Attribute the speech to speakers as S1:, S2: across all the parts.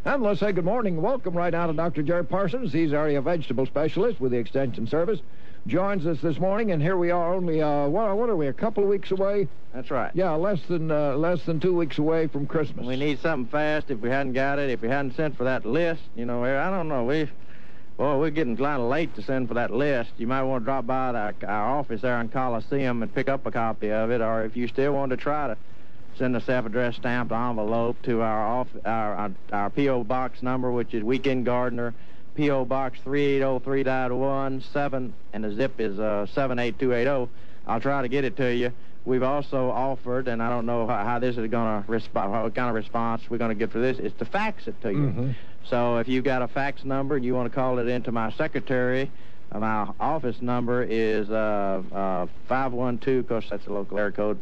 S1: And let's say good morning and welcome right now to Dr. Jerry Parsons. He's area vegetable specialist with the Extension Service. Joins us this morning, and here we are only, what are we, a couple of weeks away?
S2: That's right.
S1: Yeah, less than 2 weeks away from Christmas.
S2: We need something fast if we hadn't got it. If we hadn't sent for that list, I don't know. We're getting kind of late to send for that list. You might want to drop by our office there in Coliseum and pick up a copy of it, or if you still want to try to send a self-addressed stamped envelope to our P.O. Box number, which is Weekend Gardener, P.O. Box 3803.17, and the zip is 78280. I'll try to get it to you. We've also offered, and I don't know how this is going to respond, what kind of response we're going to get for this, is to fax it to you.
S1: Mm-hmm.
S2: So if you've got a fax number and you want to call it into my secretary, my office number is 512, of course that's a local area code,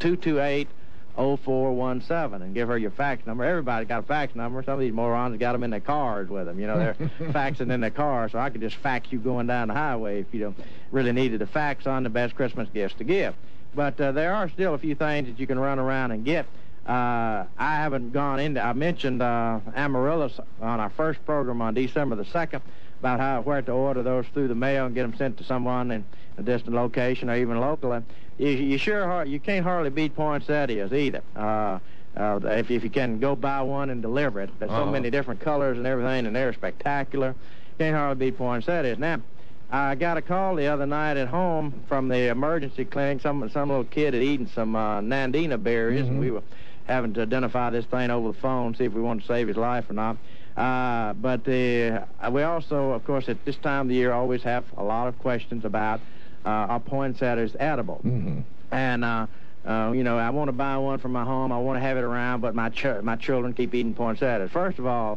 S2: 228-0417, and give her your fax number. Everybody's got a fax number. Some of these morons got them in their cars with them. They're faxing in their cars, so I could just fax you going down the highway if you don't really needed a fax on the best Christmas gifts to give. But there are still a few things that you can run around and get. I haven't gone into, I mentioned amaryllis on our first program on December the 2nd about where to order those through the mail and get them sent to someone in a distant location or even locally. You can't hardly beat poinsettias either. If you can go buy one and deliver it. There's so many different colors and everything, and they're spectacular. Can't hardly beat poinsettias. Now, I got a call the other night at home from the emergency clinic. Some little kid had eaten some Nandina berries, and we were having to identify this thing over the phone, see if we wanted to save his life or not. But we also, of course, at this time of the year, always have a lot of questions about are poinsettias edible? And I want to buy one for my home. I want to have it around, but my children keep eating poinsettias. First of all,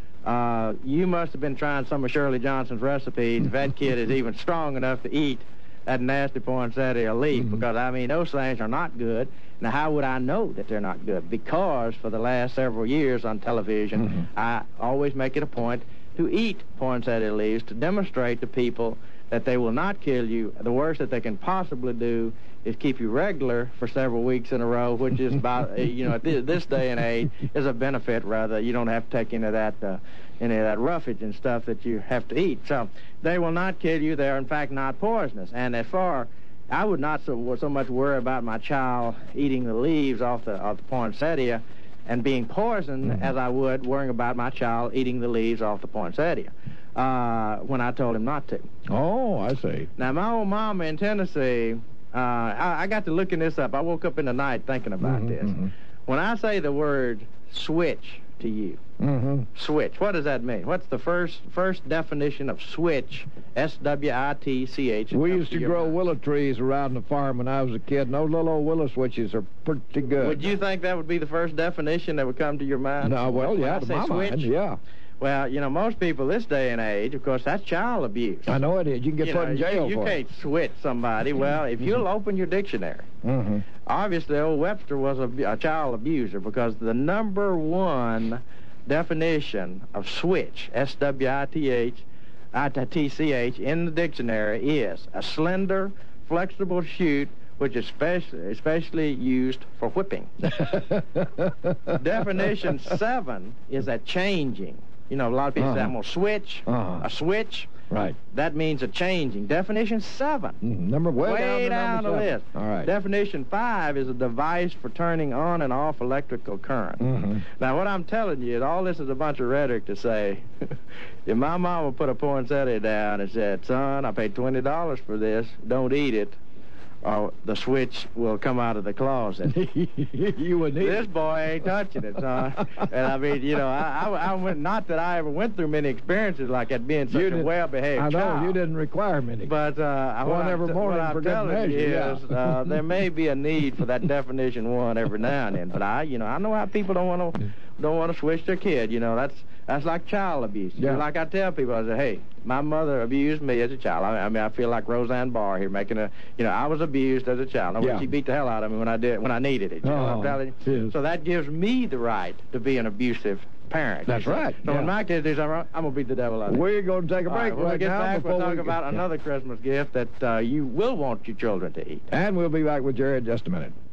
S2: you must have been trying some of Shirley Johnson's recipes if that kid is even strong enough to eat that nasty poinsettia leaf, because, those things are not good. Now, how would I know that they're not good? Because for the last several years on television, I always make it a point to eat poinsettia leaves to demonstrate to people that they will not kill you. The worst that they can possibly do is keep you regular for several weeks in a row, which is about, at this day and age, is a benefit, rather. You don't have to take any of that roughage and stuff that you have to eat. So they will not kill you. They're, in fact, not poisonous. And as far, I would not so much worry about my child eating the leaves off the poinsettia and being poisoned as I would worrying about my child eating the leaves off the poinsettia when I told him not to.
S1: Oh, I see.
S2: Now, my old mama in Tennessee, I got to looking this up. I woke up in the night thinking about this. When I say the word switch to you, switch, what does that mean? What's the first definition of switch? S-W-I-T-C-H.
S1: We used to grow willow trees around the farm when I was a kid, and those little old willow switches are pretty good.
S2: Would you think that would be the first definition that would come to your mind?
S1: No, well, yeah, to my mind, yeah.
S2: Well, most people this day and age, of course, that's child abuse.
S1: I know it is. You can get put in jail
S2: you
S1: for it.
S2: You can't switch somebody. Well, if you'll open your dictionary, obviously old Webster was a child abuser, because the number one definition of switch, S-W-I-T-H, in the dictionary is a slender, flexible shoot which is especially used for whipping. Definition 7 is a changing. A lot of people say, I'm going to switch, a switch.
S1: Right.
S2: That means a changing. Definition 7.
S1: Number way
S2: down the list.
S1: All right.
S2: Definition 5 is a device for turning on and off electrical current. Now, what I'm telling you is all this is a bunch of rhetoric to say, if my mama put a poinsettia down and said, son, I paid $20 for this, don't eat it, or the switch will come out of the closet.
S1: You wouldn't eat
S2: This boy ain't touching it, son. And I went, not that I ever went through many experiences like that, being such a well-behaved child.
S1: I know, you didn't require many.
S2: But what I'm telling you is there may be a need for that definition 1 every now and then. But I know how people don't want to switch their kid. That's like child abuse.
S1: Yeah.
S2: Like I tell people, I say, hey, my mother abused me as a child. I feel like Roseanne Barr here making I was abused as a child. She beat the hell out of me when I needed it. You know what I'm telling you?
S1: Yes.
S2: So that gives me the right to be an abusive parent.
S1: That's right.
S2: So when my kids do something wrong, I'm going to beat the devil out of them.
S1: We're going to take a break
S2: when we get
S1: now.
S2: back, we'll talk about another Christmas gift that you will want your children to eat.
S1: And we'll be back with Jerry in just a minute.